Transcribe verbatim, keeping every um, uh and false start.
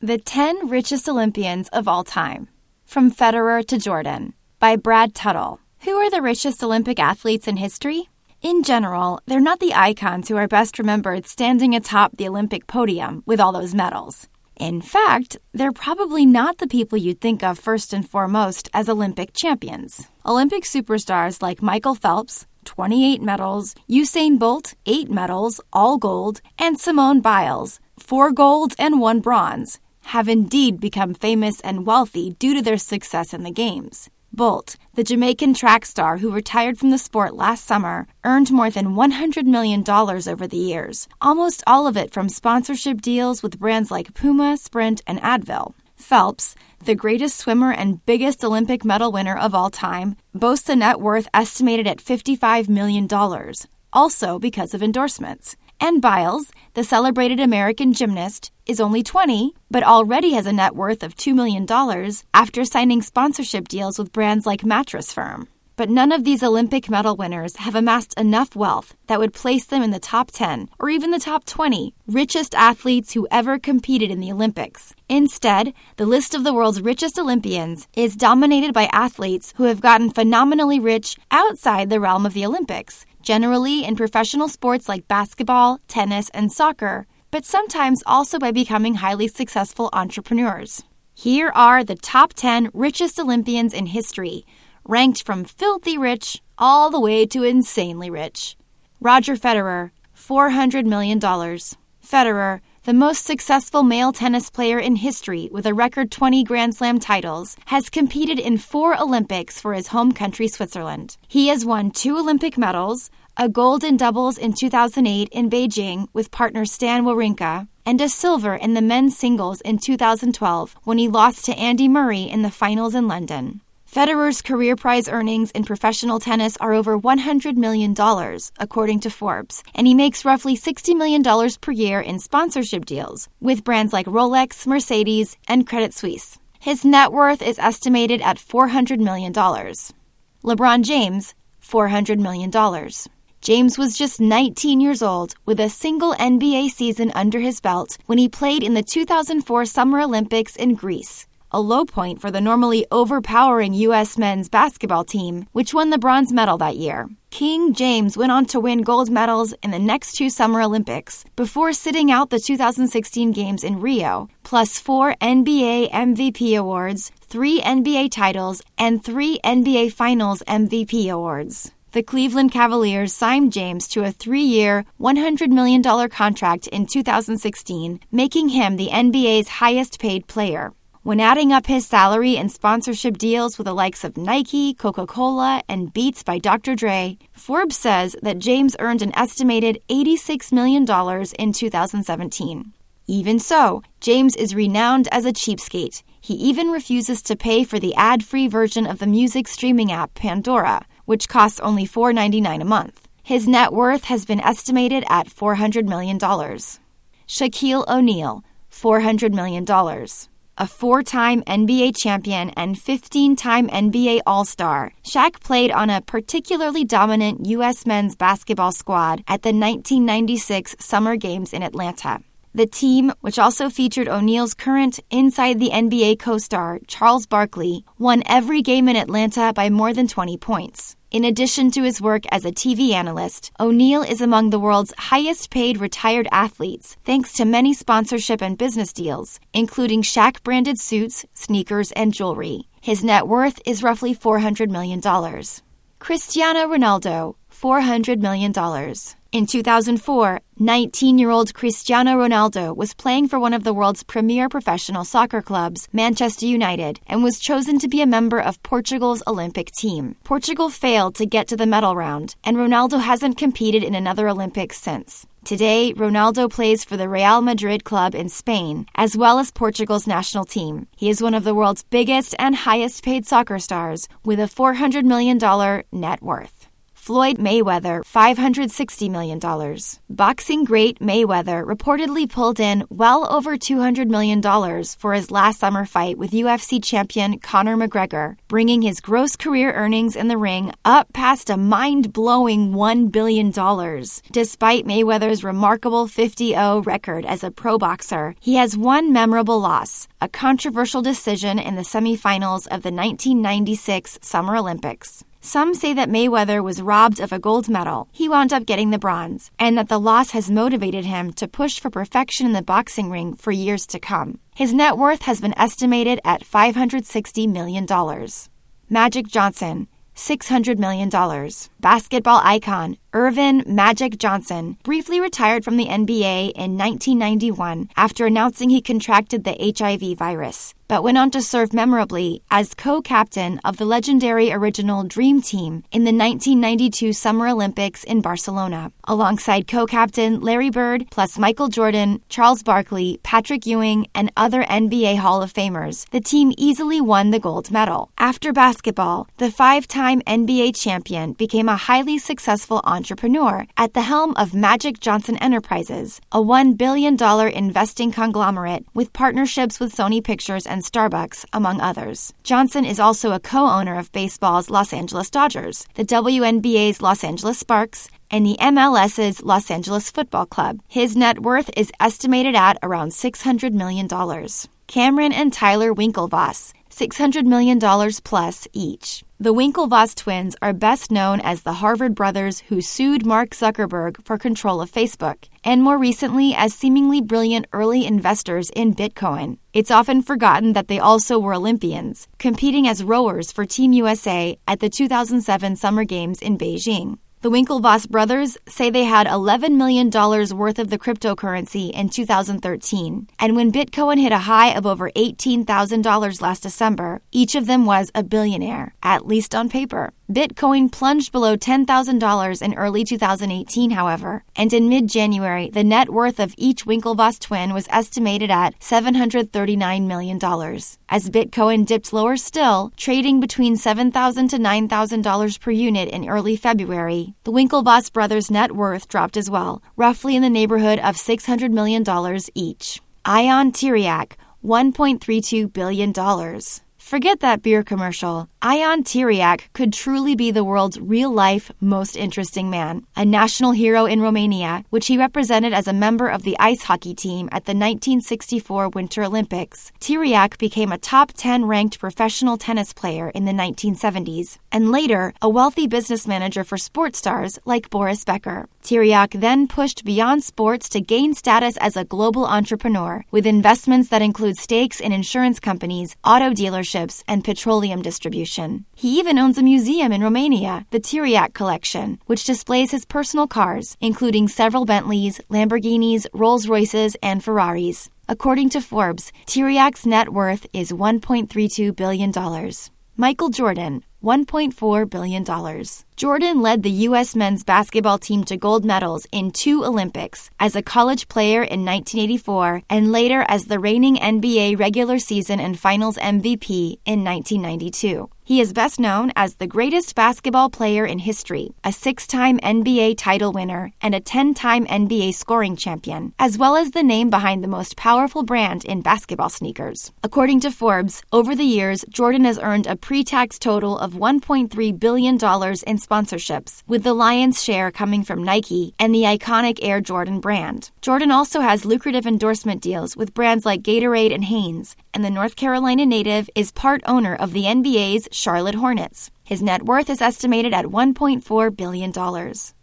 The ten Richest Olympians of All Time. From Federer to Jordan. By Brad Tuttle. Who are the richest Olympic athletes in history? In general, they're not the icons who are best remembered standing atop the Olympic podium with all those medals. In fact, they're probably not the people you'd think of first and foremost as Olympic champions. Olympic superstars like Michael Phelps, twenty-eight medals, Usain Bolt, eight medals, all gold, and Simone Biles, four golds and one bronze, have indeed become famous and wealthy due to their success in the Games. Bolt, the Jamaican track star who retired from the sport last summer, earned more than one hundred million dollars over the years, almost all of it from sponsorship deals with brands like Puma, Sprint, and Advil. Phelps, the greatest swimmer and biggest Olympic medal winner of all time, boasts a net worth estimated at fifty-five million dollars, also because of endorsements. And Biles, the celebrated American gymnast, is only twenty, but already has a net worth of two million dollars after signing sponsorship deals with brands like Mattress Firm. But none of these Olympic medal winners have amassed enough wealth that would place them in the top ten, or even the top twenty, richest athletes who ever competed in the Olympics. Instead, the list of the world's richest Olympians is dominated by athletes who have gotten phenomenally rich outside the realm of the Olympics, generally in professional sports like basketball, tennis, and soccer, but sometimes also by becoming highly successful entrepreneurs. Here are the top ten richest Olympians in history, ranked from filthy rich all the way to insanely rich. Roger Federer, four hundred million dollars. Federer, the most successful male tennis player in history with a record twenty Grand Slam titles, has competed in four Olympics for his home country, Switzerland. He has won two Olympic medals, a gold in doubles in two thousand eight in Beijing with partner Stan Wawrinka, and a silver in the men's singles in two thousand twelve when he lost to Andy Murray in the finals in London. Federer's career prize earnings in professional tennis are over one hundred million dollars, according to Forbes, and he makes roughly sixty million dollars per year in sponsorship deals with brands like Rolex, Mercedes, and Credit Suisse. His net worth is estimated at four hundred million dollars. LeBron James, four hundred million dollars. James was just nineteen years old with a single N B A season under his belt when he played in the two thousand four Summer Olympics in Greece, a low point for the normally overpowering U S men's basketball team, which won the bronze medal that year. King James went on to win gold medals in the next two Summer Olympics before sitting out the two thousand sixteen Games in Rio, plus four N B A M V P awards, three N B A titles, and three N B A Finals M V P awards. The Cleveland Cavaliers signed James to a three-year, one hundred million dollars contract in two thousand sixteen, making him the N B A's highest-paid player. When adding up his salary and sponsorship deals with the likes of Nike, Coca-Cola, and Beats by Doctor Dre, Forbes says that James earned an estimated eighty-six million dollars in two thousand seventeen. Even so, James is renowned as a cheapskate. He even refuses to pay for the ad-free version of the music streaming app Pandora, which costs only four dollars and ninety-nine cents a month. His net worth has been estimated at four hundred million dollars. Shaquille O'Neal, four hundred million dollars. A four-time N B A champion and fifteen-time N B A All-Star, Shaq played on a particularly dominant U S men's basketball squad at the nineteen ninety-six Summer Games in Atlanta. The team, which also featured O'Neal's current Inside the N B A co-star, Charles Barkley, won every game in Atlanta by more than twenty points. In addition to his work as a T V analyst, O'Neal is among the world's highest-paid retired athletes, thanks to many sponsorship and business deals, including Shaq-branded suits, sneakers, and jewelry. His net worth is roughly four hundred million dollars. Cristiano Ronaldo, four hundred million dollars. In two thousand four, nineteen-year-old Cristiano Ronaldo was playing for one of the world's premier professional soccer clubs, Manchester United, and was chosen to be a member of Portugal's Olympic team. Portugal failed to get to the medal round, and Ronaldo hasn't competed in another Olympics since. Today, Ronaldo plays for the Real Madrid club in Spain, as well as Portugal's national team. He is one of the world's biggest and highest-paid soccer stars, with a four hundred million dollars net worth. Floyd Mayweather five hundred sixty million dollars. Boxing great Mayweather reportedly pulled in well over two hundred million dollars for his last summer fight with U F C champion Conor McGregor, bringing his gross career earnings in the ring up past a mind-blowing one billion dollars. Despite Mayweather's remarkable fifty oh record as a pro boxer, he has one memorable loss, a controversial decision in the semifinals of the nineteen ninety-six Summer Olympics. Some say that Mayweather was robbed of a gold medal. He wound up getting the bronze, and that the loss has motivated him to push for perfection in the boxing ring for years to come. His net worth has been estimated at five hundred sixty million dollars. Magic Johnson, six hundred million dollars. Basketball icon Earvin Magic Johnson briefly retired from the N B A in nineteen ninety-one after announcing he contracted the H I V virus, but went on to serve memorably as co-captain of the legendary original Dream Team in the nineteen ninety-two Summer Olympics in Barcelona, alongside co-captain Larry Bird, plus Michael Jordan, Charles Barkley, Patrick Ewing, and other N B A Hall of Famers. The team easily won the gold medal. After basketball, the five-time N B A champion became a highly successful entrepreneur at the helm of Magic Johnson Enterprises, a one billion dollars investing conglomerate with partnerships with Sony Pictures and Starbucks, among others. Johnson is also a co-owner of baseball's Los Angeles Dodgers, the W N B A's Los Angeles Sparks, and the M L S's Los Angeles Football Club. His net worth is estimated at around six hundred million dollars. Cameron and Tyler Winklevoss, six hundred million dollars plus each. The Winklevoss twins are best known as the Harvard brothers who sued Mark Zuckerberg for control of Facebook, and more recently as seemingly brilliant early investors in Bitcoin. It's often forgotten that they also were Olympians, competing as rowers for Team U S A at the two thousand seven Summer Games in Beijing. The Winklevoss brothers say they had eleven million dollars worth of the cryptocurrency in two thousand thirteen, and when Bitcoin hit a high of over eighteen thousand dollars last December, each of them was a billionaire, at least on paper. Bitcoin plunged below ten thousand dollars in early two thousand eighteen, however, and in mid-January, the net worth of each Winklevoss twin was estimated at seven hundred thirty-nine million dollars. As Bitcoin dipped lower still, trading between seven thousand dollars to nine thousand dollars per unit in early February, the Winklevoss brothers' net worth dropped as well, roughly in the neighborhood of six hundred million dollars each. Ion Tiriac, one point three two billion dollars. Forget that beer commercial. Ion Tiriac could truly be the world's real-life most interesting man. A national hero in Romania, which he represented as a member of the ice hockey team at the nineteen sixty-four Winter Olympics, Tiriac became a top ten ranked professional tennis player in the nineteen seventies, and later a wealthy business manager for sports stars like Boris Becker. Tiriac then pushed beyond sports to gain status as a global entrepreneur, with investments that include stakes in insurance companies, auto dealerships, and petroleum distribution. He even owns a museum in Romania, the Tiriac Collection, which displays his personal cars, including several Bentleys, Lamborghinis, Rolls-Royces, and Ferraris. According to Forbes, Tiriac's net worth is one point three two billion dollars. Michael Jordan, one point four billion dollars. Jordan led the U S men's basketball team to gold medals in two Olympics as a college player in nineteen eighty-four and later as the reigning N B A regular season and finals M V P in nineteen ninety-two. He is best known as the greatest basketball player in history, a six-time N B A title winner, and a ten-time N B A scoring champion, as well as the name behind the most powerful brand in basketball sneakers. According to Forbes, over the years, Jordan has earned a pre-tax total of one point three billion dollars in sponsorships, with the lion's share coming from Nike and the iconic Air Jordan brand. Jordan also has lucrative endorsement deals with brands like Gatorade and Hanes, and the North Carolina native is part owner of the N B A's Charlotte Hornets. His net worth is estimated at one point four billion dollars.